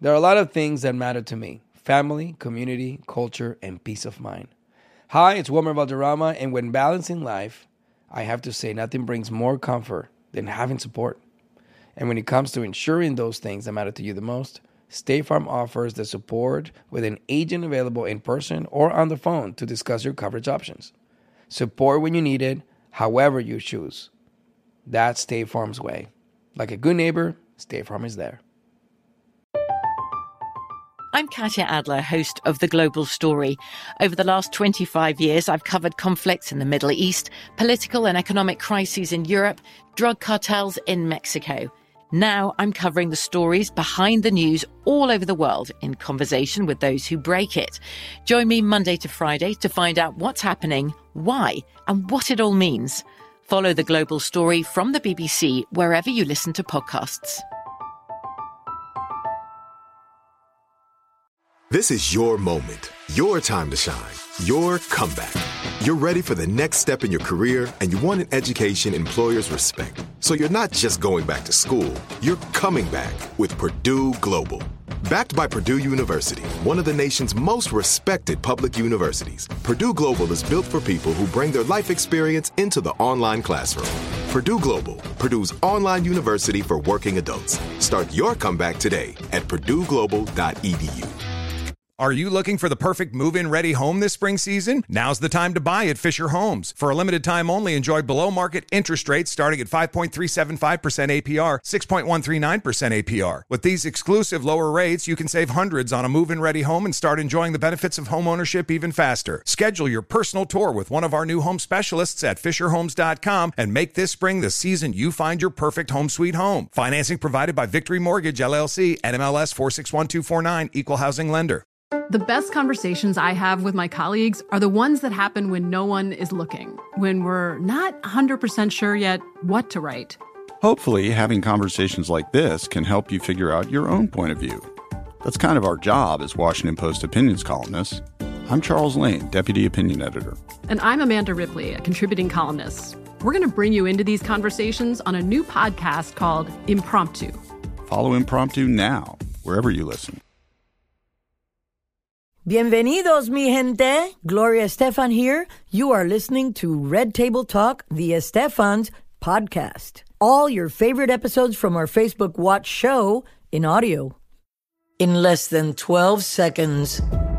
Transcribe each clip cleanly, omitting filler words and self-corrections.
There are a lot of things that matter to me: family, community, culture, and peace of mind. Hi, it's Wilmer Valderrama, and when balancing life, I have to say nothing brings more comfort than having support. And when it comes to ensuring those things that matter to you the most, State Farm offers the support with an agent available in person or on the phone to discuss your coverage options. Support when you need it, however you choose. That's State Farm's way. Like a good neighbor, State Farm is there. I'm Katya Adler, host of The Global Story. Over the last 25 years, I've covered conflicts in the Middle East, political and economic crises in Europe, drug cartels in Mexico. Now I'm covering the stories behind the news all over the world in conversation with those who break it. Join me Monday to Friday to find out what's happening, why, and what it all means. Follow The Global Story from the BBC wherever you listen to podcasts. This is your moment, your time to shine, your comeback. You're ready for the next step in your career, and you want an education employers respect. So you're not just going back to school, you're coming back with Purdue Global. Backed by Purdue University, one of the nation's most respected public universities, Purdue Global is built for people who bring their life experience into the online classroom. Purdue Global, Purdue's online university for working adults. Start your comeback today at purdueglobal.edu. Are you looking for the perfect move-in ready home this spring season? Now's the time to buy at Fisher Homes. For a limited time only, enjoy below-market interest rates starting at 5.375% APR, 6.139% APR. With these exclusive lower rates, you can save hundreds on a move-in ready home and start enjoying the benefits of homeownership even faster. Schedule your personal tour with one of our new home specialists at FisherHomes.com and make this spring the season you find your perfect home sweet home. Financing provided by Victory Mortgage, LLC, NMLS 461249, Equal Housing Lender. The best conversations I have with my colleagues are the ones that happen when no one is looking, when we're not 100% sure yet what to write. Hopefully, having conversations like this can help you figure out your own point of view. That's kind of our job as Washington Post opinions columnists. I'm Charles Lane, Deputy Opinion Editor. And I'm Amanda Ripley, a contributing columnist. We're going to bring you into these conversations on a new podcast called Impromptu. Follow Impromptu now, wherever you listen. Bienvenidos, mi gente. Gloria Estefan here. You are listening to Red Table Talk, the Estefans podcast. All your favorite episodes from our Facebook Watch show in audio. In less than 12 seconds.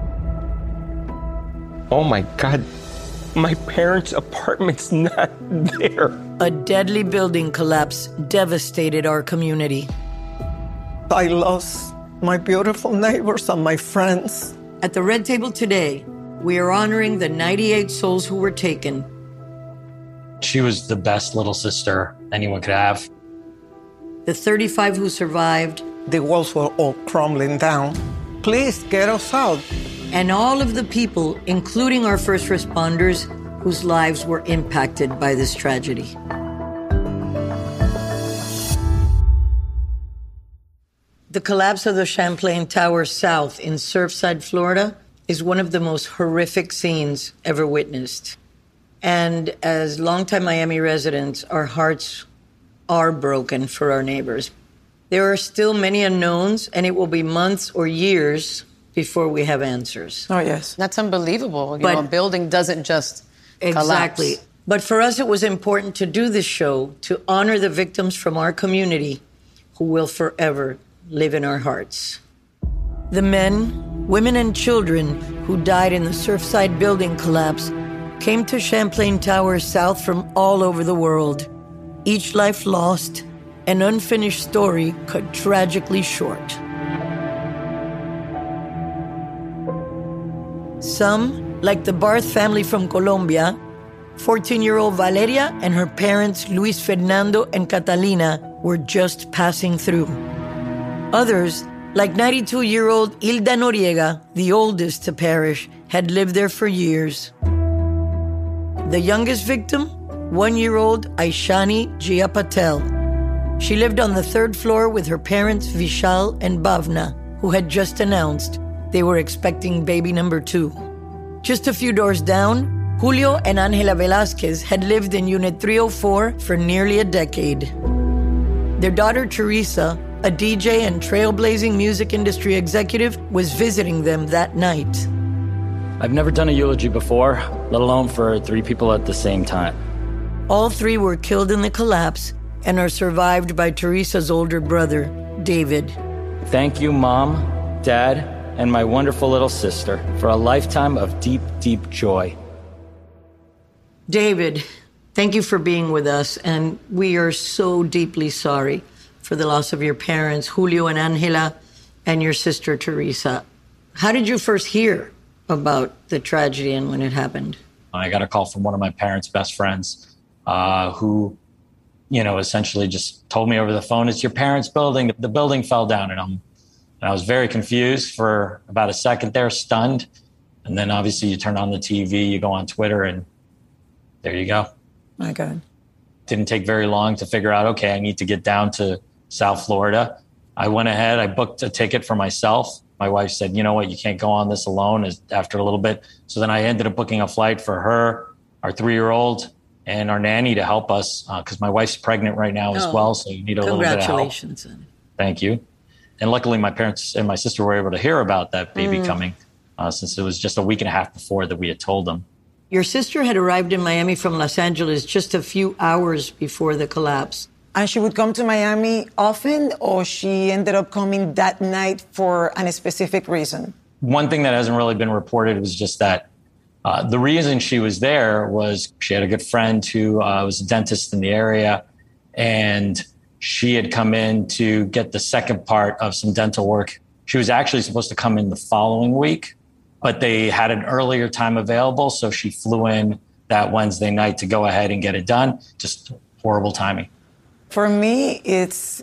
Oh my God. My parents' apartment's not there. A deadly building collapse devastated our community. I lost my beautiful neighbors and my friends. At the Red Table today, we are honoring the 98 souls who were taken. She was the best little sister anyone could have. The 35 who survived. The walls were all crumbling down. Please get us out. And all of the people, including our first responders, whose lives were impacted by this tragedy. The collapse of the Champlain Tower South in Surfside, Florida, is one of the most horrific scenes ever witnessed. And as longtime Miami residents, our hearts are broken for our neighbors. There are still many unknowns, and it will be months or years before we have answers. Oh, yes. That's unbelievable. You know, a building doesn't just exactly. collapse. But for us, it was important to do this show to honor the victims from our community who will forever live in our hearts. The men, women, and children who died in the Surfside building collapse came to Champlain Tower South from all over the world. Each life lost, an unfinished story cut tragically short. Some, like the Barth family from Colombia, 14-year-old Valeria and her parents Luis Fernando and Catalina were just passing through. Others, like 92-year-old Hilda Noriega, the oldest to perish, had lived there for years. The youngest victim, 1-year-old Aishani Jia Patel. She lived on the 3rd floor with her parents Vishal and Bhavna, who had just announced they were expecting baby number 2. Just a few doors down, Julio and Angela Velasquez had lived in Unit 304 for nearly a decade. Their daughter Teresa a DJ and trailblazing music industry executive, was visiting them that night. I've never done a eulogy before, let alone for 3 people at the same time. All 3 were killed in the collapse and are survived by Teresa's older brother, David. Thank you, Mom, Dad, and my wonderful little sister for a lifetime of deep, deep joy. David, thank you for being with us, and we are so deeply sorry for the loss of your parents, Julio and Angela, and your sister, Teresa. How did you first hear about the tragedy and when it happened? I got a call from one of my parents' best friends who, essentially just told me over the phone, it's your parents' building. The building fell down. And I was very confused for about a second there, stunned. And then obviously you turn on the TV, you go on Twitter, and there you go. My God. Didn't take very long to figure out, okay, I need to get down to South Florida. I went ahead, I booked a ticket for myself. My wife said, you know what, you can't go on this alone after a little bit. So then I ended up booking a flight for her, our 3-year-old, and our nanny to help us because my wife's pregnant right now as well. So you need a little bit of help. Congratulations. Thank you. And luckily my parents and my sister were able to hear about that baby coming since it was just a week and a half before that we had told them. Your sister had arrived in Miami from Los Angeles just a few hours before the collapse. And she would come to Miami often, or she ended up coming that night for a specific reason? One thing that hasn't really been reported was just that the reason she was there was she had a good friend who was a dentist in the area, and she had come in to get the second part of some dental work. She was actually supposed to come in the following week, but they had an earlier time available, so she flew in that Wednesday night to go ahead and get it done. Just horrible timing. For me, it's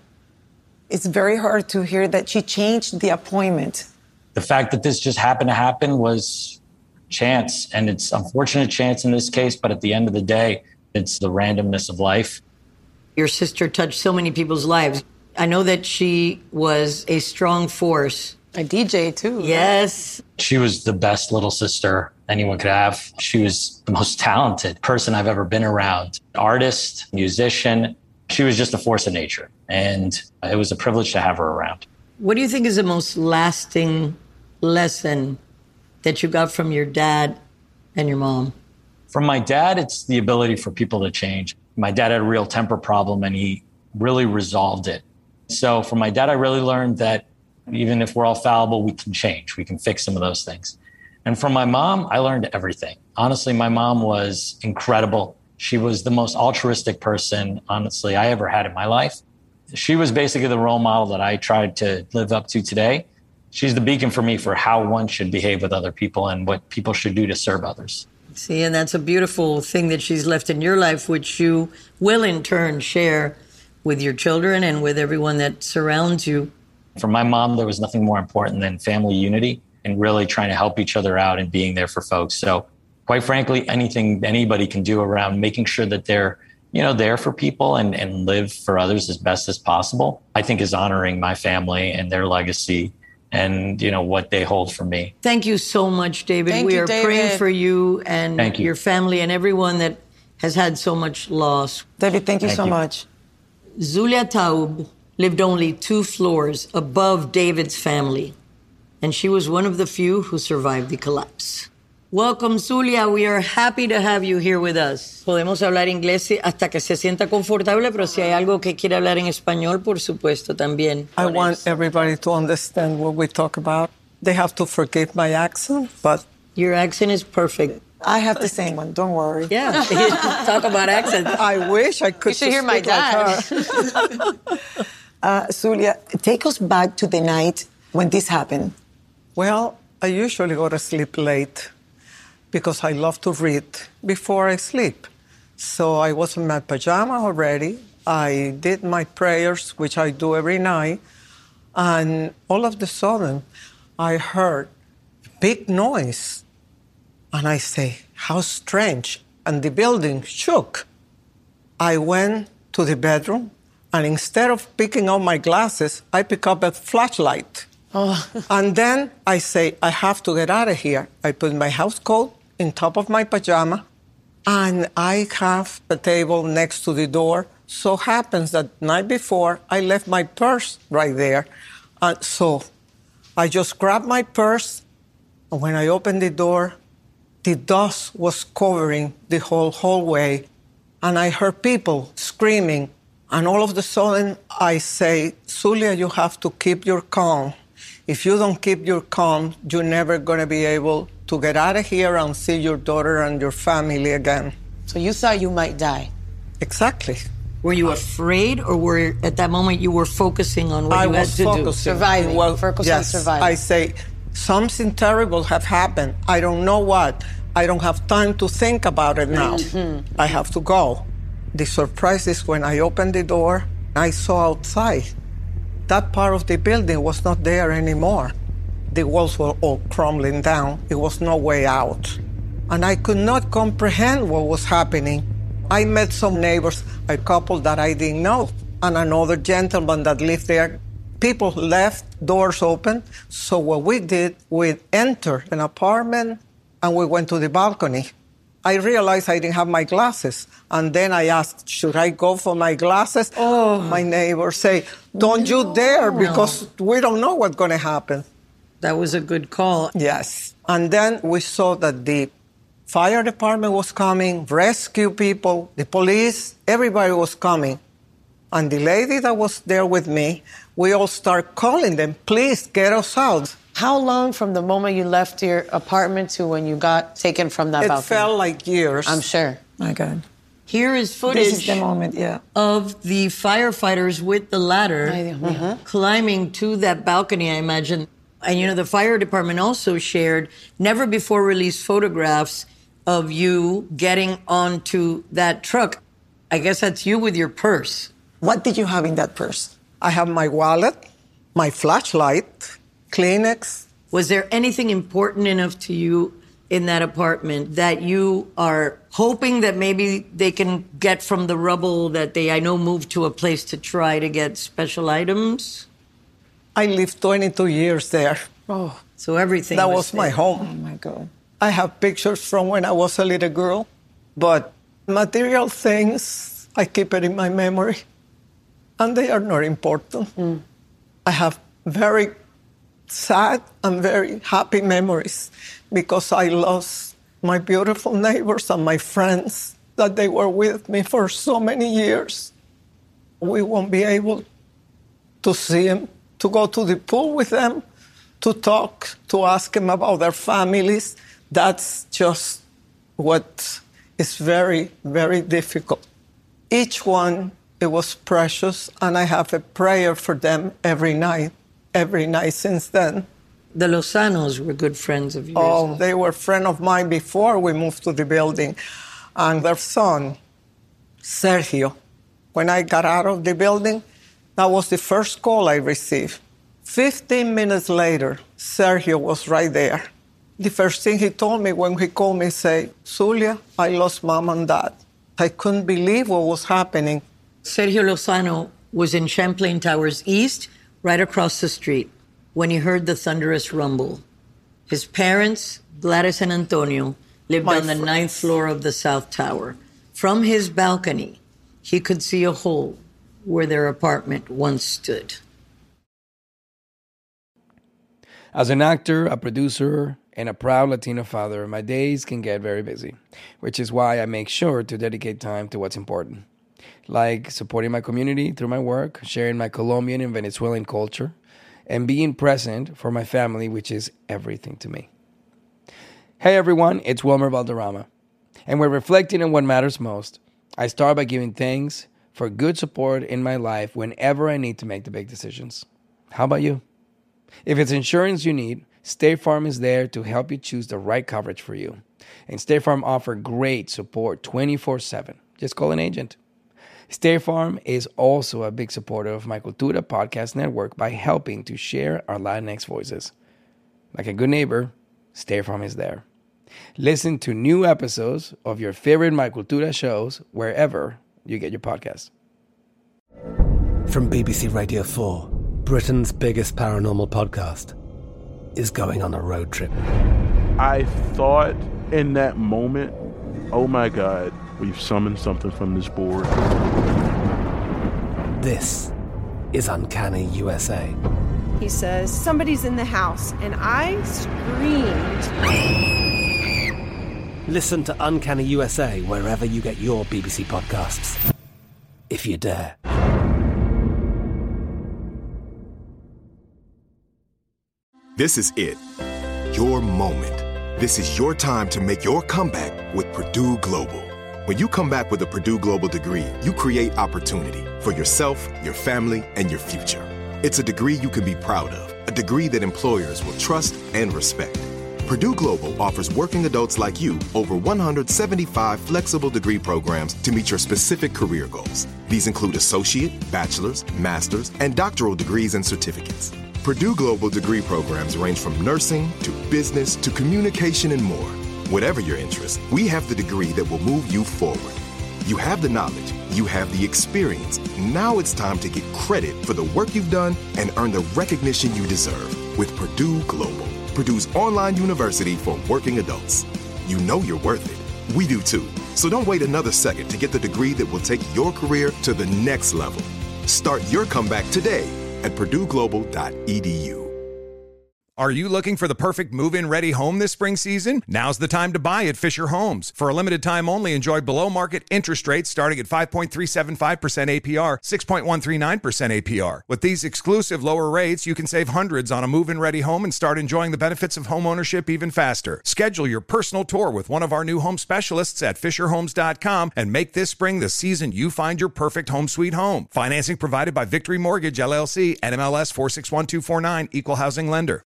very hard to hear that she changed the appointment. The fact that this just happened to happen was chance, and it's unfortunate chance in this case, but at the end of the day, it's the randomness of life. Your sister touched so many people's lives. I know that she was a strong force. A DJ, too. Yes. She was the best little sister anyone could have. She was the most talented person I've ever been around. Artist, musician. She was just a force of nature, and it was a privilege to have her around. What do you think is the most lasting lesson that you got from your dad and your mom? From my dad, it's the ability for people to change. My dad had a real temper problem, and he really resolved it. So from my dad, I really learned that even if we're all fallible, we can change. We can fix some of those things. And from my mom, I learned everything. Honestly, my mom was incredible. She was the most altruistic person, honestly, I ever had in my life. She was basically the role model that I tried to live up to today. She's the beacon for me for how one should behave with other people and what people should do to serve others. See, and that's a beautiful thing that she's left in your life, which you will in turn share with your children and with everyone that surrounds you. For my mom, there was nothing more important than family unity and really trying to help each other out and being there for folks. So quite frankly, anything anybody can do around making sure that they're, there for people and live for others as best as possible, I think is honoring my family and their legacy and, what they hold for me. Thank you so much, David. We are praying for you and your family and everyone that has had so much loss. David, thank you so much. Zulia Taub lived only 2 floors above David's family, and she was one of the few who survived the collapse. Welcome, Zulia. We are happy to have you here with us. Podemos hablar inglés hasta que se sienta confortable, pero si hay algo que quiera hablar en español, por supuesto, también. I want everybody to understand what we talk about. They have to forgive my accent, but... Your accent is perfect. I have the same one, don't worry. Yeah, talk about accents. I wish I could. You should hear my dad. Zulia, take us back to the night when this happened. Well, I usually go to sleep late because I love to read before I sleep. So I was in my pajama already. I did my prayers, which I do every night. And all of a sudden, I heard big noise. And I say, how strange. And the building shook. I went to the bedroom, and instead of picking up my glasses, I pick up a flashlight. Oh. And then I say, I have to get out of here. I put my house coat on top of my pajama, and I have the table next to the door So happens that night before, I left my purse right there. So I just grabbed my purse, and when I opened the door, the dust was covering the whole hallway, and I heard people screaming. And all of a sudden, I say, Zulia, you have to keep your calm. If you don't keep your calm, you're never going to be able to get out of here and see your daughter and your family again. So you thought you might die? Exactly. Were you afraid, or were at that moment you were focusing on what you had to do? Surviving. Well, focus on surviving. I say, something terrible have happened. I don't know what. I don't have time to think about it now. I have to go. The surprise is when I opened the door, I saw outside. That part of the building was not there anymore. The walls were all crumbling down. There was no way out. And I could not comprehend what was happening. I met some neighbors, a couple that I didn't know, and another gentleman that lived there. People left, doors open. So what we did, we entered an apartment and we went to the balcony. I realized I didn't have my glasses. And then I asked, should I go for my glasses? Oh. My neighbor say, don't you dare, because we don't know what's going to happen. That was a good call. Yes. And then we saw that the fire department was coming, rescue people, the police, everybody was coming. And the lady that was there with me, we all start calling them, please get us out. How long from the moment you left your apartment to when you got taken from that balcony? It felt like years. I'm sure. My God. Here is footage This is the moment, of the firefighters with the ladder climbing to that balcony, I imagine. And, you know, the fire department also shared never-before-released photographs of you getting onto that truck. I guess that's you with your purse. What did you have in that purse? I have my wallet, my flashlight, Kleenex. Was there anything important enough to you in that apartment that you are hoping that maybe they can get from the rubble that they, I know, moved to a place to try to get special items? I lived 22 years there. Oh, so everything that was my there. home. Oh, my God. I have pictures from when I was a little girl, but material things, I keep it in my memory, and they are not important. I have very sad and very happy memories because I lost my beautiful neighbors and my friends that they were with me for so many years. We won't be able to see them, to go to the pool with them, to talk, to ask them about their families. That's just what is very, very difficult. Each one, it was precious, and I have a prayer for them every night since then. The Lozanos were good friends of yours. Oh, they were friends of mine before we moved to the building. And their son, Sergio, when I got out of the building, that was the first call I received. 15 minutes later, Sergio was right there. The first thing he told me when he called me, say, Zulia, I lost mom and dad. I couldn't believe what was happening. Sergio Lozano was in Champlain Towers East, right across the street, when he heard the thunderous rumble. His parents, Gladys and Antonio, lived on the 9th floor of the South Tower. From his balcony, he could see a hole where their apartment once stood. As an actor, a producer, and a proud Latino father, my days can get very busy, which is why I make sure to dedicate time to what's important, like supporting my community through my work, sharing my Colombian and Venezuelan culture, and being present for my family, which is everything to me. Hey everyone, it's Wilmer Valderrama, and we're reflecting on what matters most. I start by giving thanks for good support in my life whenever I need to make the big decisions. How about you? If it's insurance you need, State Farm is there to help you choose the right coverage for you. And State Farm offers great support 24/7. Just call an agent. State Farm is also a big supporter of my Cultura podcast network by helping to share our Latinx voices. Like a good neighbor, State Farm is there. Listen to new episodes of your favorite My Cultura shows wherever you get your podcasts. From BBC Radio 4, Britain's biggest paranormal podcast is going on a road trip. I thought in that moment, oh my God, we've summoned something from this board. This is Uncanny USA. He says, somebody's in the house, and I screamed. Listen to Uncanny USA wherever you get your BBC podcasts, if you dare. This is it. Your moment. This is your time to make your comeback with Purdue Global. When you come back with a Purdue Global degree, you create opportunity for yourself, your family, and your future. It's a degree you can be proud of, a degree that employers will trust and respect. Purdue Global offers working adults like you over 175 flexible degree programs to meet your specific career goals. These include associate, bachelor's, master's, and doctoral degrees and certificates. Purdue Global degree programs range from nursing to business to communication and more. Whatever your interest, we have the degree that will move you forward. You have the knowledge, you have the experience. Now it's time to get credit for the work you've done and earn the recognition you deserve with Purdue Global, Purdue's online university for working adults. You know you're worth it. We do too. So don't wait another second to get the degree that will take your career to the next level. Start your comeback today at purdueglobal.edu. Are you looking for the perfect move-in ready home this spring season? Now's the time to buy at Fisher Homes. For a limited time only, enjoy below-market interest rates starting at 5.375% APR, 6.139% APR. With these exclusive lower rates, you can save hundreds on a move-in ready home and start enjoying the benefits of homeownership even faster. Schedule your personal tour with one of our new home specialists at FisherHomes.com and make this spring the season you find your perfect home sweet home. Financing provided by Victory Mortgage, LLC, NMLS 461249, Equal Housing Lender.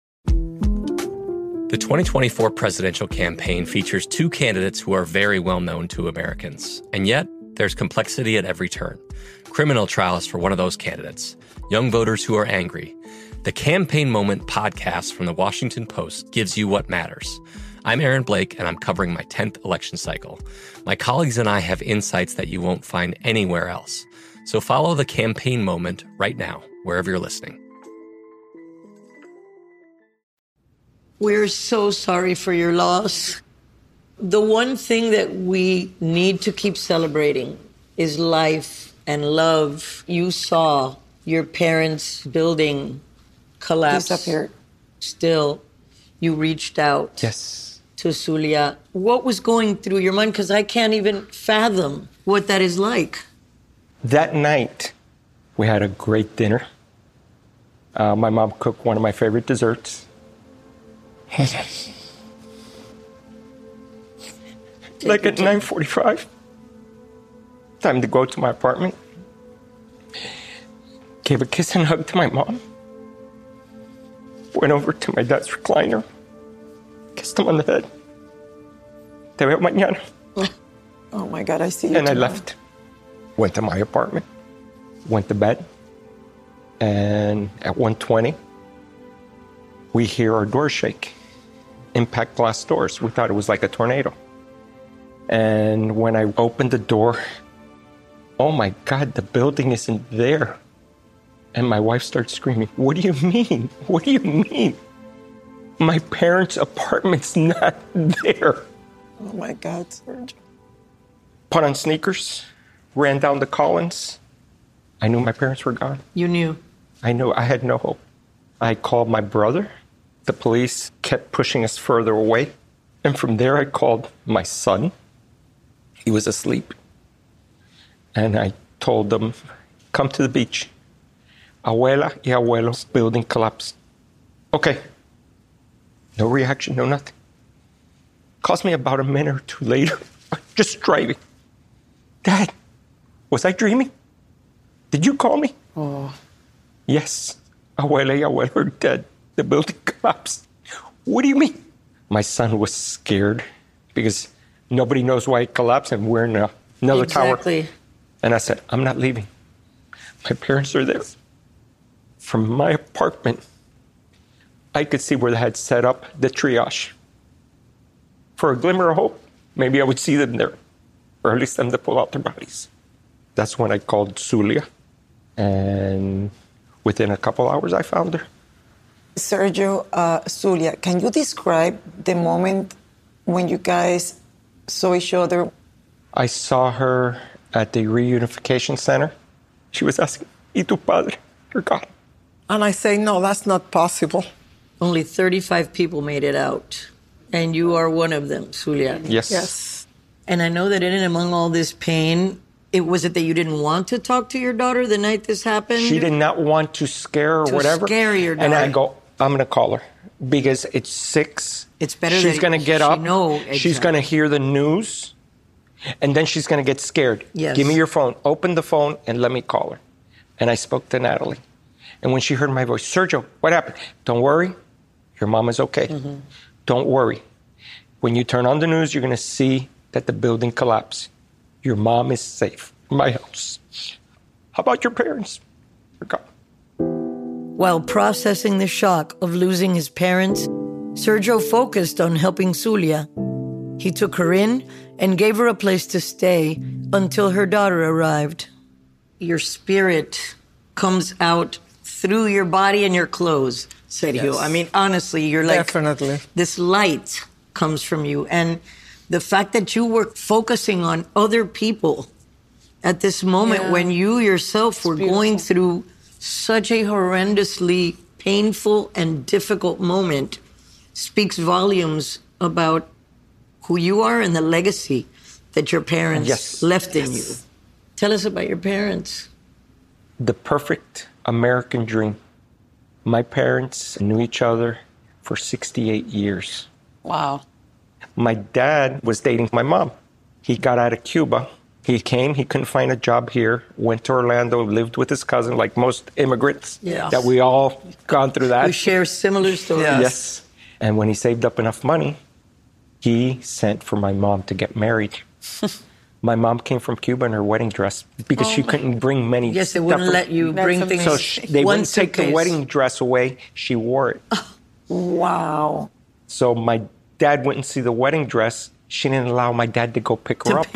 The 2024 presidential campaign features two candidates who are very well known to Americans. And yet, there's complexity at every turn. Criminal trials for one of those candidates. Young voters who are angry. The Campaign Moment podcast from the Washington Post gives you what matters. I'm Aaron Blake, and I'm covering my 10th election cycle. My colleagues and I have insights that you won't find anywhere else. So follow The Campaign Moment right now, wherever you're listening. We're so sorry for your loss. The one thing that we need to keep celebrating is life and love. You saw your parents' building collapse. Disappeared. Still, you reached out to Zulia. What was going through your mind? Because I can't even fathom what that is like. That night, we had a great dinner. My mom cooked one of my favorite desserts. Like at 9:45, time to go to my apartment. Gave a kiss and hug to my mom. Went over to my dad's recliner. Kissed him on the head. Te veo mañana. Oh my God, I see you. And tomorrow. I left. Went to my apartment. Went to bed. And at 1:20, we hear our door shake. Impact glass doors. We thought it was like a tornado. And when I opened the door, oh my God, the building isn't there. And my wife starts screaming, "What do you mean? What do you mean? My parents' apartment's not there." Oh my God, Sergio. Put on sneakers, ran down to Collins. I knew my parents were gone. You knew? I knew. I had no hope. I called my brother. The police kept pushing us further away. And from there, I called my son. He was asleep. And I told them, "Come to the beach. Abuela y abuelo's building collapsed." Okay. No reaction, no nothing. Calls me about a minute or two later, just driving. "Dad, was I dreaming? Did you call me?" Oh. "Yes, abuela y abuelo are dead. The building collapsed." "What do you mean?" My son was scared because nobody knows why it collapsed and we're in another tower. And I said, "I'm not leaving. My parents are there." From my apartment, I could see where they had set up the triage. For a glimmer of hope, maybe I would see them there, or at least them to pull out their bodies. That's when I called Zulia, and within a couple hours, I found her. Sergio, Zulia, can you describe the moment when you guys saw each other? I saw her at the reunification center. She was asking, y tu padre are gone. And I say, no, that's not possible. Only 35 people made it out. And you are one of them, Zulia. Yes. Yes. And I know that in and among all this pain, was it that you didn't want to talk to your daughter the night this happened? She did not want to scare her or whatever. Scare your daughter. And I go, I'm going to call her because it's 6. It's better she's going to get up. Exactly. She's going to hear the news. And then she's going to get scared. Yes. Give me your phone. Open the phone and let me call her. And I spoke to Natalie. And when she heard my voice, Sergio, what happened? Don't worry. Your mom is okay. Mm-hmm. Don't worry. When you turn on the news, you're going to see that the building collapsed. Your mom is safe. My house. How about your parents? They're gone. While processing the shock of losing his parents, Sergio focused on helping Zulia. He took her in and gave her a place to stay until her daughter arrived. Your spirit comes out through your body and your clothes, Sergio. Yes. I mean, honestly, you're like... Definitely. This light comes from you. And the fact that you were focusing on other people at this moment when you yourself were going through such a horrendously painful and difficult moment speaks volumes about who you are and the legacy that your parents left in you. Tell us about your parents. The perfect American dream. My parents knew each other for 68 years. Wow. My dad was dating my mom. He got out of Cuba. He came, he couldn't find a job here, went to Orlando, lived with his cousin, like most immigrants that we all gone through that. We share similar stories. Yes. And when he saved up enough money, he sent for my mom to get married. My mom came from Cuba in her wedding dress because she couldn't bring many. Yes, they wouldn't let you bring things. So they wouldn't take the wedding dress away. She wore it. Wow. So my dad went and see the wedding dress. She didn't allow my dad to go pick her up.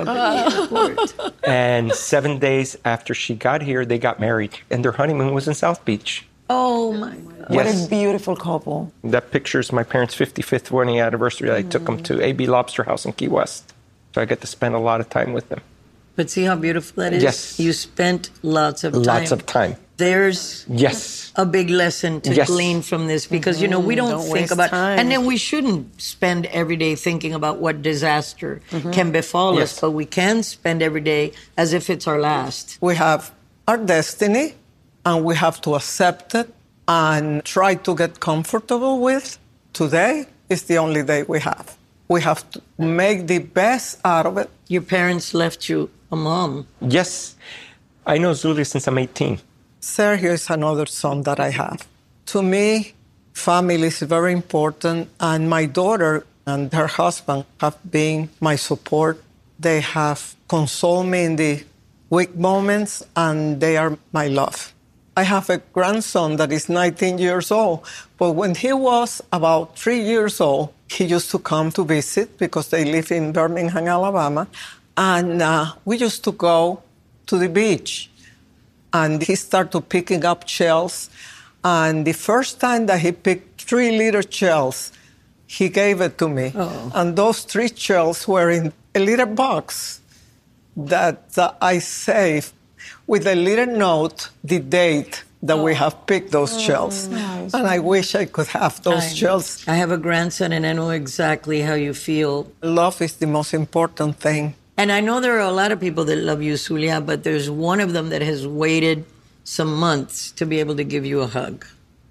And 7 days after she got here, they got married. And their honeymoon was in South Beach. Oh, my God. What a beautiful couple. That picture is my parents' 55th wedding anniversary. I took them to AB Lobster House in Key West. So I get to spend a lot of time with them. But see how beautiful that is? Yes. You spent lots of time. Lots of time. There's a big lesson to glean from this because, you know, we don't think about time. And then we shouldn't spend every day thinking about what disaster can befall us, but we can spend every day as if it's our last. We have our destiny, and we have to accept it and try to get comfortable with. Today is the only day we have. We have to make the best out of it. Your parents left you a mom. Yes. I know Zulia since I'm 18. Sergio is another son that I have. To me, family is very important, and my daughter and her husband have been my support. They have consoled me in the weak moments, and they are my love. I have a grandson that is 19 years old, but when he was about 3 years old, he used to come to visit because they live in Birmingham, Alabama, and we used to go to the beach. And he started picking up shells. And the first time that he picked 3 little shells, he gave it to me. Oh. And those 3 shells were in a little box that I saved with a little note, the date that we have picked those shells. Nice. And I wish I could have those shells. I have a grandson, and I know exactly how you feel. Love is the most important thing. And I know there are a lot of people that love you, Zulia, but there's one of them that has waited some months to be able to give you a hug.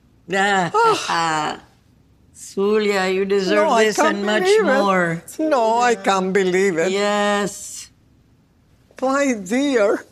Zulia, you deserve this and much more. No, I can't believe it. Yes. My dear.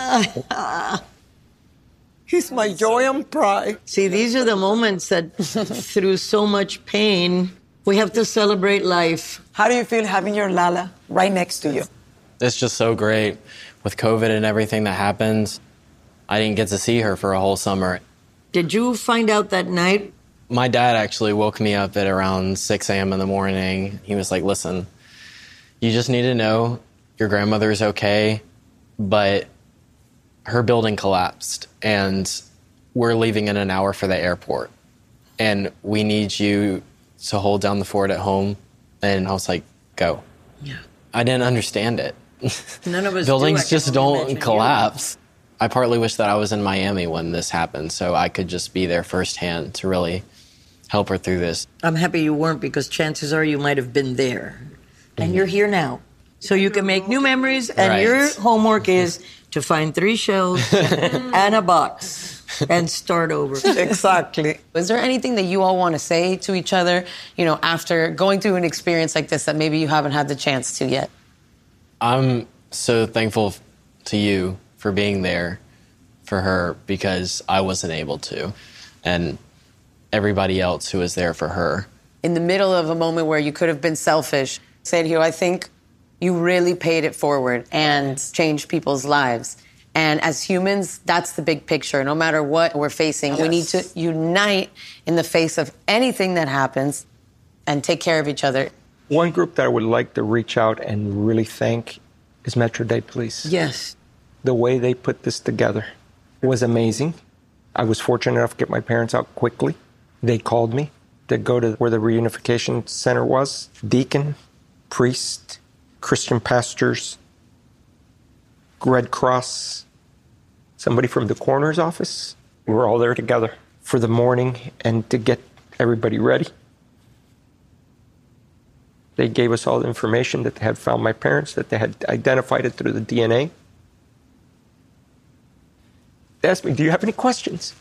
He's my joy and pride. See, these are the moments that through so much pain, we have to celebrate life. How do you feel having your Lala right next to you? It's just so great. With COVID and everything that happened, I didn't get to see her for a whole summer. Did you find out that night? My dad actually woke me up at around 6 a.m. in the morning. He was like, listen, you just need to know your grandmother's okay, but her building collapsed and we're leaving in an hour for the airport. And we need you to hold down the fort at home. And I was like, go. Yeah. I didn't understand it. None of us Buildings just don't collapse. I partly wish that I was in Miami when this happened so I could just be there firsthand to really help her through this. I'm happy you weren't, because chances are you might have been there. And you're here now. So you can make new memories, and your homework is to find 3 shells and a box and start over. Exactly. Is there anything that you all want to say to each other, after going through an experience like this that maybe you haven't had the chance to yet? I'm so thankful to you for being there for her, because I wasn't able to, and everybody else who was there for her. In the middle of a moment where you could have been selfish, Sergio, I think you really paid it forward and changed people's lives. And as humans, that's the big picture. No matter what we're facing, we need to unite in the face of anything that happens and take care of each other. One group that I would like to reach out and really thank is Metro-Dade Police. Yes. The way they put this together was amazing. I was fortunate enough to get my parents out quickly. They called me to go to where the reunification center was. Deacon, priest, Christian pastors, Red Cross, somebody from the coroner's office. We were all there together for the morning and to get everybody ready. They gave us all the information that they had found my parents, that they had identified it through the DNA. They asked me, do you have any questions?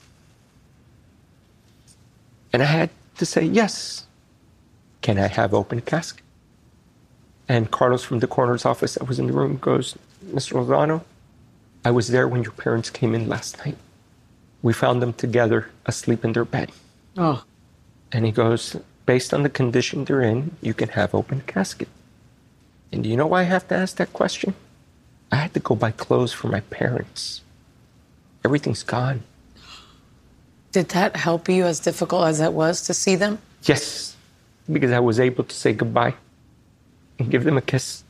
And I had to say yes. Can I have open casket? And Carlos from the coroner's office that was in the room goes, Mr. Lozano, I was there when your parents came in last night. We found them together, asleep in their bed. Oh. And he goes, based on the condition they're in, you can have open casket. And do you know why I have to ask that question? I had to go buy clothes for my parents. Everything's gone. Did that help you, as difficult as it was to see them? Yes, because I was able to say goodbye and give them a kiss.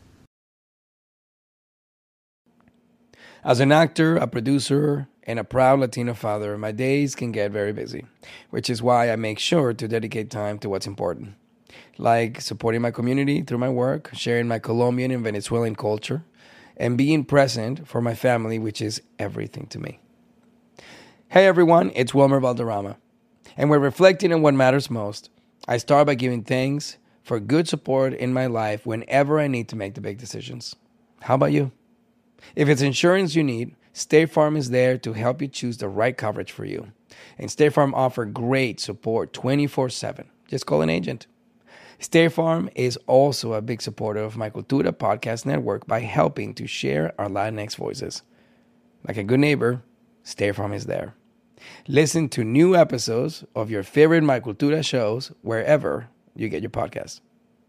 As an actor, a producer, and a proud Latino father, my days can get very busy, which is why I make sure to dedicate time to what's important, like supporting my community through my work, sharing my Colombian and Venezuelan culture, and being present for my family, which is everything to me. Hey everyone, it's Wilmer Valderrama, and we're reflecting on what matters most. I start by giving thanks for good support in my life whenever I need to make the big decisions. How about you? If it's insurance you need, State Farm is there to help you choose the right coverage for you. And State Farm offers great support 24/7. Just call an agent. State Farm is also a big supporter of my Cultura podcast network by helping to share our Latinx voices. Like a good neighbor, State Farm is there. Listen to new episodes of your favorite My Cultura shows wherever you get your podcasts.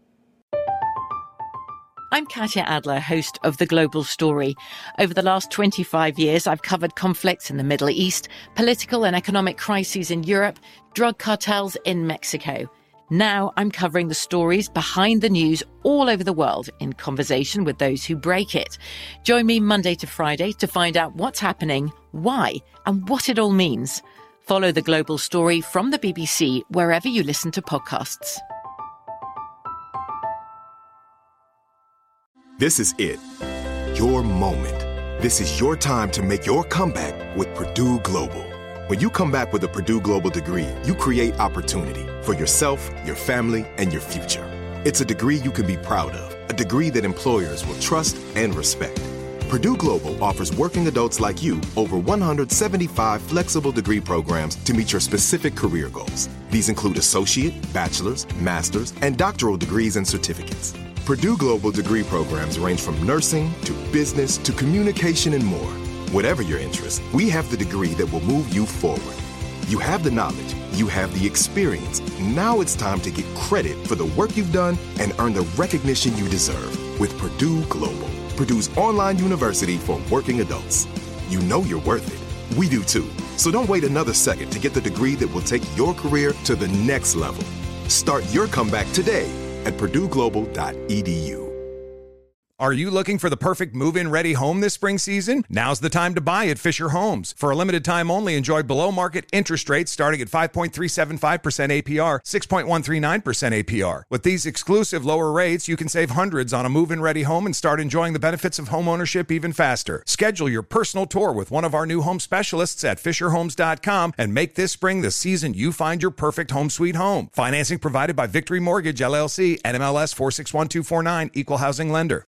I'm Katya Adler, host of The Global Story. Over the last 25 years, I've covered conflicts in the Middle East, political and economic crises in Europe, drug cartels in Mexico. Now I'm covering the stories behind the news all over the world in conversation with those who break it. Join me Monday to Friday to find out what's happening, why, and what it all means. Follow The Global Story from the BBC wherever you listen to podcasts. This is it. Your moment. This is your time to make your comeback with Purdue Global. When you come back with a Purdue Global degree, you create opportunity for yourself, your family, and your future. It's a degree you can be proud of, a degree that employers will trust and respect. Purdue Global offers working adults like you over 175 flexible degree programs to meet your specific career goals. These include associate, bachelor's, master's, and doctoral degrees and certificates. Purdue Global degree programs range from nursing to business to communication and more. Whatever your interest, we have the degree that will move you forward. You have the knowledge, you have the experience. Now it's time to get credit for the work you've done and earn the recognition you deserve with Purdue Global, Purdue's online university for working adults. You know you're worth it. We do too. So don't wait another second to get the degree that will take your career to the next level. Start your comeback today at purdueglobal.edu. Are you looking for the perfect move-in ready home this spring season? Now's the time to buy at Fisher Homes. For a limited time only, enjoy below-market interest rates starting at 5.375% APR, 6.139% APR. With these exclusive lower rates, you can save hundreds on a move-in ready home and start enjoying the benefits of homeownership even faster. Schedule your personal tour with one of our new home specialists at FisherHomes.com and make this spring the season you find your perfect home sweet home. Financing provided by Victory Mortgage, LLC, NMLS 461249, Equal Housing Lender.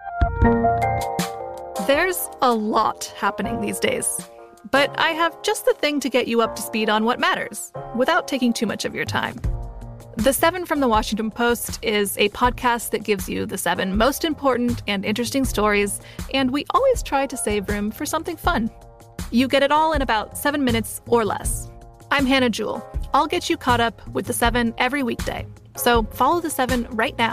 There's a lot happening these days, but I have just the thing to get you up to speed on what matters without taking too much of your time. The 7 from the Washington Post is a podcast that gives you the 7 most important and interesting stories, and we always try to save room for something fun. You get it all in about 7 minutes or less. I'm Hannah Jewell. I'll get you caught up with the 7 every weekday. So follow the 7 right now.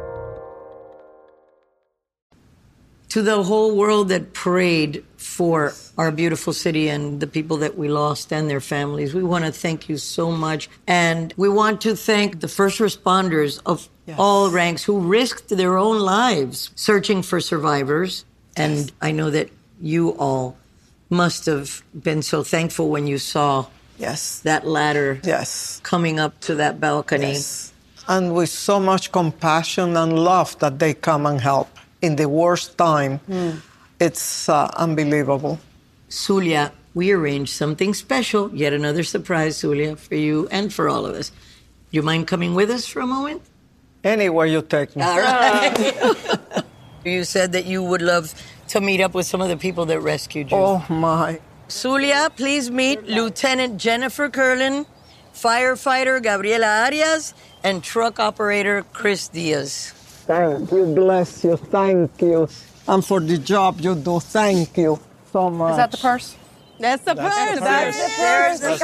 To the whole world that prayed for our beautiful city and the people that we lost and their families, we want to thank you so much. And we want to thank the first responders of all ranks who risked their own lives searching for survivors. And I know that you all must have been so thankful when you saw that ladder coming up to that balcony. Yes. And with so much compassion and love that they come and help in the worst time. It's unbelievable. Zulia, we arranged something special, yet another surprise, Zulia, for you and for all of us. You mind coming with us for a moment? Anywhere you take me. All right. You said that you would love to meet up with some of the people that rescued you. Oh, my. Zulia, please meet Lieutenant Jennifer Curlin, firefighter Gabriela Arias, and truck operator Chris Diaz. Thank you, bless you, thank you. And for the job you do, thank you so much. Is that the purse? That's the purse. There's the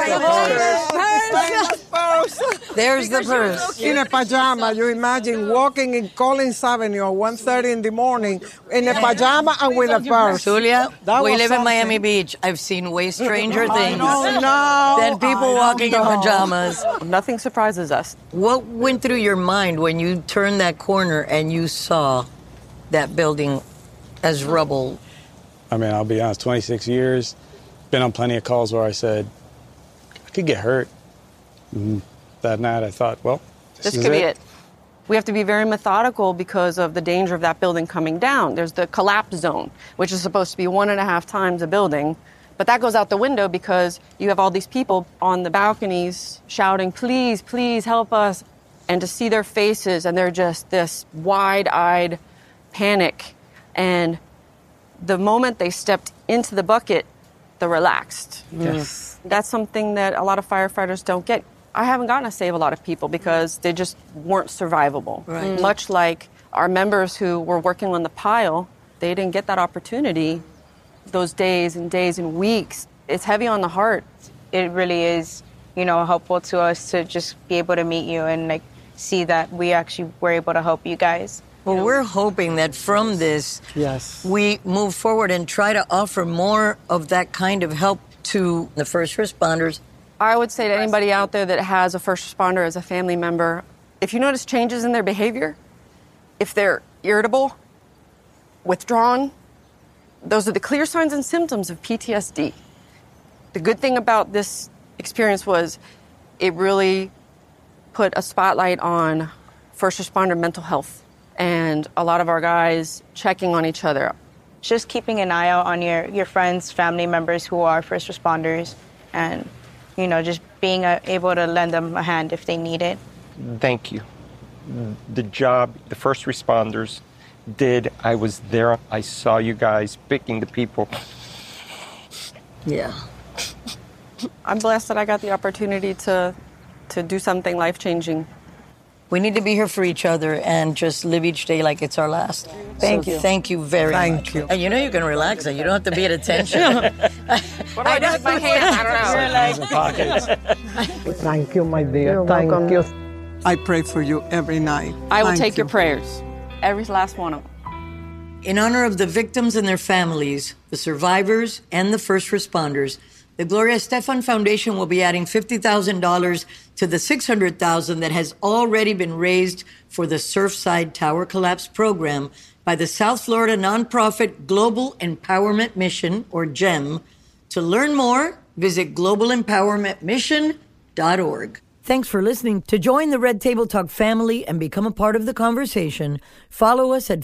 purse. There's the purse. In a pajama, you imagine walking in Collins Avenue at 1:30 in the morning in a pajama and with a purse. Zulia, we live in Miami Beach. I've seen way stranger things no, than people walking in pajamas. Nothing surprises us. What went through your mind when you turned that corner and you saw that building as rubble? I mean, I'll be honest, 26 years. Been on plenty of calls where I said, I could get hurt. And that night I thought, well, this could be it. We have to be very methodical because of the danger of that building coming down. There's the collapse zone, which is supposed to be 1.5 times a building. But that goes out the window because you have all these people on the balconies shouting, please, please help us. And to see their faces and they're just this wide-eyed panic. And the moment they stepped into the bucket, they're relaxed. Yes. That's something that a lot of firefighters don't get. I haven't gotten to save a lot of people because they just weren't survivable. Right. Much like our members who were working on the pile, they didn't get that opportunity those days and weeks. It's heavy on the heart. It really is, helpful to us to just be able to meet you and see that we actually were able to help you guys. Well, we're hoping that from this, we move forward and try to offer more of that kind of help to the first responders. I would say to anybody out there that has a first responder as a family member, if you notice changes in their behavior, if they're irritable, withdrawn, those are the clear signs and symptoms of PTSD. The good thing about this experience was it really put a spotlight on first responder mental health. And a lot of our guys checking on each other. Just keeping an eye out on your friends, family members who are first responders and, just being able to lend them a hand if they need it. Thank you. The job the first responders did, I was there. I saw you guys picking the people. Yeah. I'm blessed that I got the opportunity to do something life-changing. We need to be here for each other and just live each day like it's our last. Thank you. Thank you very much. Thank you. And you can relax. You don't have to be at attention. What do I do with my hands? I don't know. Thank you, my dear. You're Thank welcome. you. I pray for you every night. I will Thank take you. your prayers. Every last one of them. In honor of the victims and their families, the survivors, and the first responders, The Gloria Estefan Foundation will be adding $50,000 to the $600,000 that has already been raised for the Surfside Tower Collapse program by the South Florida nonprofit Global Empowerment Mission, or GEM. To learn more, visit globalempowermentmission.org. Thanks for listening. To join the Red Table Talk family and become a part of the conversation, follow us at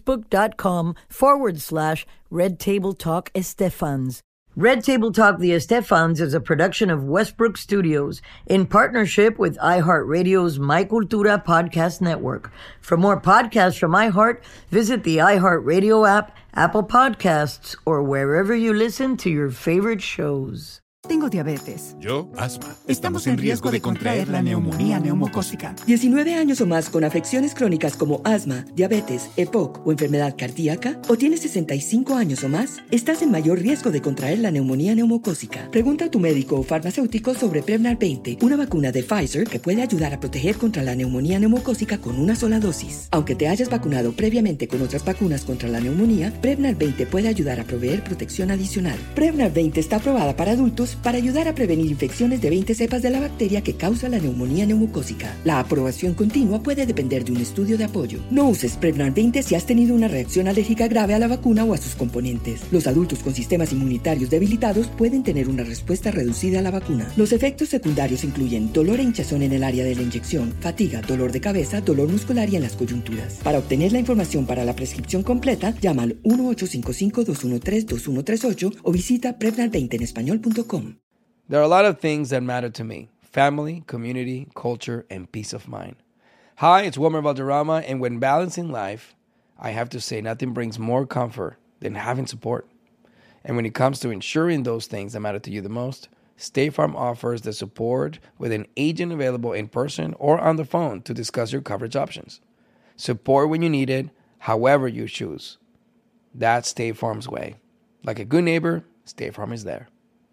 facebook.com/Red Table Talk Estefans. Red Table Talk The Estefans is a production of Westbrook Studios in partnership with iHeartRadio's My Cultura podcast network. For more podcasts from iHeart, visit the iHeartRadio app, Apple Podcasts, or wherever you listen to your favorite shows. Tengo diabetes. Yo, asma. Estamos en riesgo de contraer la neumonía neumocócica. 19 años o más con afecciones crónicas como asma, diabetes, EPOC o enfermedad cardíaca, o tienes 65 años o más, estás en mayor riesgo de contraer la neumonía neumocócica. Pregunta a tu médico o farmacéutico sobre Prevnar 20, una vacuna de Pfizer que puede ayudar a proteger contra la neumonía neumocócica con una sola dosis. Aunque te hayas vacunado previamente con otras vacunas contra la neumonía, Prevnar 20 puede ayudar a proveer protección adicional. Prevnar 20 está aprobada para adultos para ayudar a prevenir infecciones de 20 cepas de la bacteria que causa la neumonía neumocócica. La aprobación continua puede depender de un estudio de apoyo. No uses Prevnar 20 si has tenido una reacción alérgica grave a la vacuna o a sus componentes. Los adultos con sistemas inmunitarios debilitados pueden tener una respuesta reducida a la vacuna. Los efectos secundarios incluyen dolor e hinchazón en el área de la inyección, fatiga, dolor de cabeza, dolor muscular y en las coyunturas. Para obtener la información para la prescripción completa, llama al 1-855-213-2138 o visita Prevnar20enespañol.com. There are a lot of things that matter to me: family, community, culture, and peace of mind. Hi, it's Wilmer Valderrama, and when balancing life, I have to say nothing brings more comfort than having support. And when it comes to ensuring those things that matter to you the most, State Farm offers the support with an agent available in person or on the phone to discuss your coverage options. Support when you need it, however you choose. That's State Farm's way. Like a good neighbor, State Farm is there.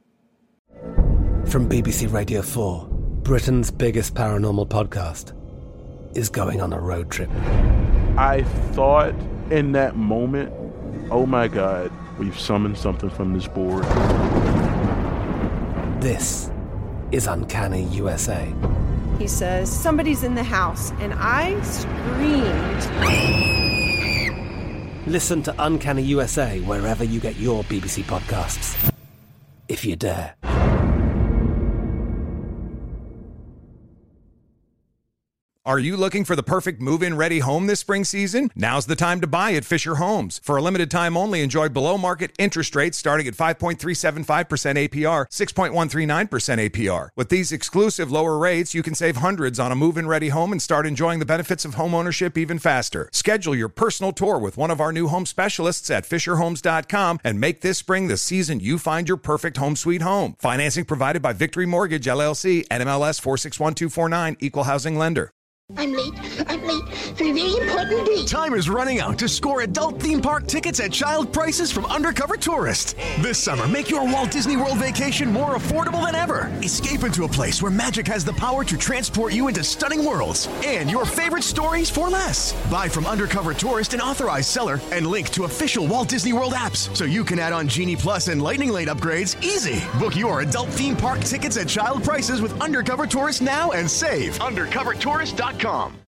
From BBC Radio 4, Britain's biggest paranormal podcast is going on a road trip. I thought in that moment, oh my God, we've summoned something from this board. This is Uncanny USA. He says, somebody's in the house, and I screamed. Listen to Uncanny USA wherever you get your BBC podcasts, if you dare. Are you looking for the perfect move-in ready home this spring season? Now's the time to buy at Fisher Homes. For a limited time only, enjoy below-market interest rates starting at 5.375% APR, 6.139% APR. With these exclusive lower rates, you can save hundreds on a move-in ready home and start enjoying the benefits of home ownership even faster. Schedule your personal tour with one of our new home specialists at FisherHomes.com and make this spring the season you find your perfect home sweet home. Financing provided by Victory Mortgage, LLC, NMLS 461249, Equal Housing Lender. I'm late for a very important date. Time is running out to score adult theme park tickets at child prices from Undercover Tourist. This summer, make your Walt Disney World vacation more affordable than ever. Escape into a place where magic has the power to transport you into stunning worlds and your favorite stories for less. Buy from Undercover Tourist, an authorized seller, and link to official Walt Disney World apps so you can add on Genie Plus and Lightning Lane upgrades easy. Book your adult theme park tickets at child prices with Undercover Tourist now and save. UndercoverTourist.com.